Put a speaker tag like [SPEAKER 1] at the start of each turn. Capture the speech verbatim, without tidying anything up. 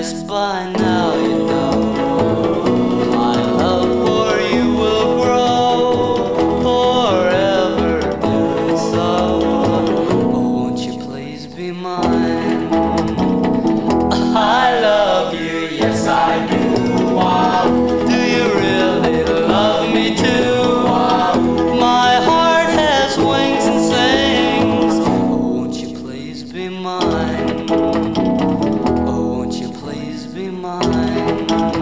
[SPEAKER 1] guess by now you know my love for you will grow forever. Do it so. Oh, won't you please be mine? I love you, yes I do. Wow. Do you really love me too? Wow. My heart has wings and sings. Oh, won't you please be mine? Oh, won't you please be mine?